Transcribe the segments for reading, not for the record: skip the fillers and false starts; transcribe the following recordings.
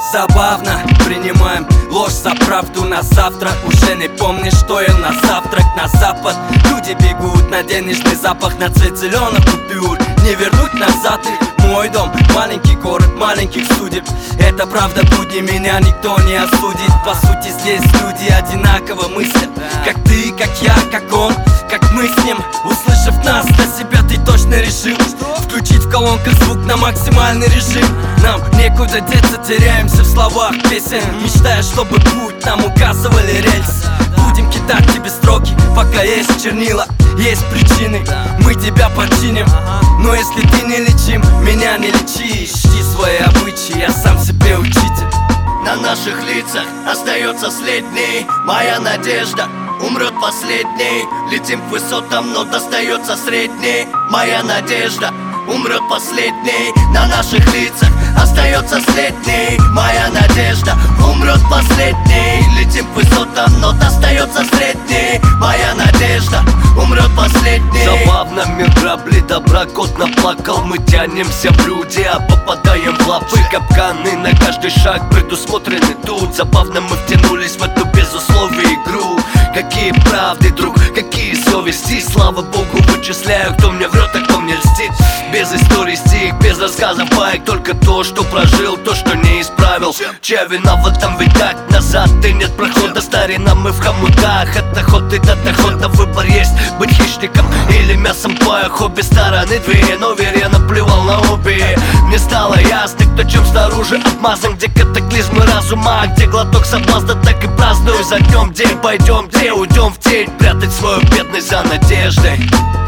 Забавно, принимаем ложь за правду на завтра. Уже не помнишь, что ел на завтрак на запад. Люди бегут на денежный запах, на цвет зеленых купюр. Не вернуть назад их, мой дом, маленький город маленьких судеб. Это правда будни, меня никто не осудит. По сути здесь люди одинаково мыслят. Как ты, как я, как он, как мы с ним. Услышав нас, для себя ты точно решил включить в колонках звук на максимальный режим. Нам некуда деться, теряемся в словах песен, мечтая, чтобы путь нам указывали рельсы. Будем кидать тебе строки, пока есть чернила. Есть причины, мы тебя починим. Но если ты не лечим, меня не лечи. Ищи свои обычаи, я сам себе учитель. На наших лицах остается следний. Моя надежда умрет последней. Летим к высотам, но достается средней. Моя надежда умрет последней. На наших лицах остается следний. Моя надежда умрет последней. Летим к высотам, но достается средней. Моя надежда умрет последней. Забавно, мир грабли, добра кот наплакал. Мы тянемся в люди, а попадаем в лапы. Капканы на каждый шаг предусмотрены тут. Забавно, мы втянулись в эту безусловие игру. Какие правды, друг, какие совести. Слава богу, вычисляю, кто мне врет, а кто мне льстит. Без историй стих, без рассказов баек. Только то, что прожил, то, что не исправил. Чья вина в этом, ведь так назад и нет прохода. Старина, мы в хомутах, от охоты до дохода. Выбор есть, быть хищником или мясом пая. Хобби стороны две, но вере наплевал на обе. Мне стало ясно, кто чем снаружи обмазан. Где катаклизмы разума, где глоток соблазна. Так и праздную за днем день. Пойдемте, уйдем в тень, прятать свою бедность за надеждой.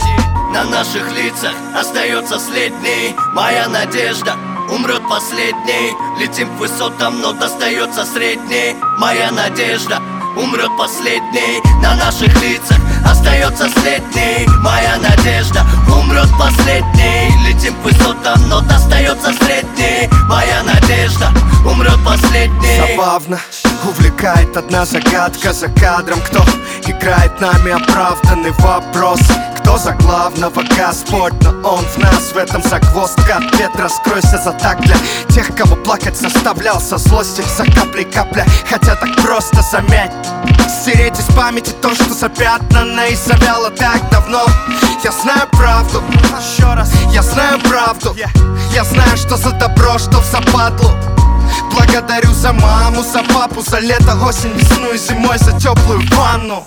На наших лицах остается следний. Моя надежда умрет последней. Летим к высотам, но достается средней. Моя надежда умрет последней. На наших лицах остается следний. Моя надежда умрет последней. Летим к высотам, но достается средней. Моя надежда умрет последней. Забавно, увлекает одна загадка за кадром. Кто играет нами, оправданный вопрос. Кто за главного, Господь, но Он в нас. В этом загвоздка, ответ раскройся за так. Для тех, кого плакать заставлял со злости. За каплей капля, хотя так просто замять. Стереть из памяти то, что запятнано и завяло так давно. Я знаю правду, еще раз. Я знаю правду. Я знаю, что за добро, что в западлу. Благодарю за маму, за папу, за лето, осень, весну и зимой, за теплую ванну.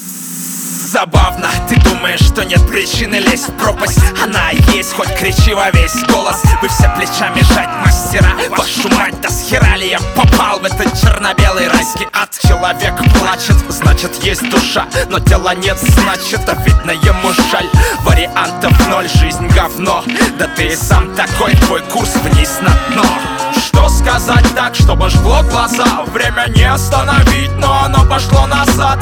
Забавно, ты думаешь, что нет причины лезть в пропасть. Она есть, хоть кричи во весь голос. Вы все плечами жать мастера. Вашу мать, да с хера ли я попал в этот черно-белый райский ад? Человек плачет, значит есть душа, но тела нет, значит, а видно ему жаль. Вариантов ноль, жизнь говно. Да ты и сам такой, твой курс вниз на дно. Что сказать так, чтобы жгло глаза? Время не остановить, но оно пошло назад.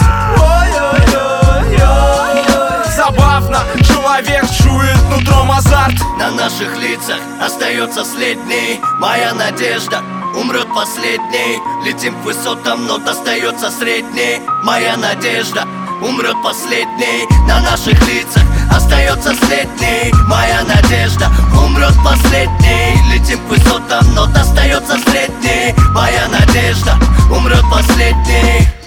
Забавно, человек чует нутром азарт. На наших лицах остается следний. Моя надежда умрет последней. Летим к высотам, но достается средней. Моя надежда умрет последней. На наших лицах остается следний. Моя надежда умрет последней. Летим к высотам, но достается средней. Моя надежда умрет последней.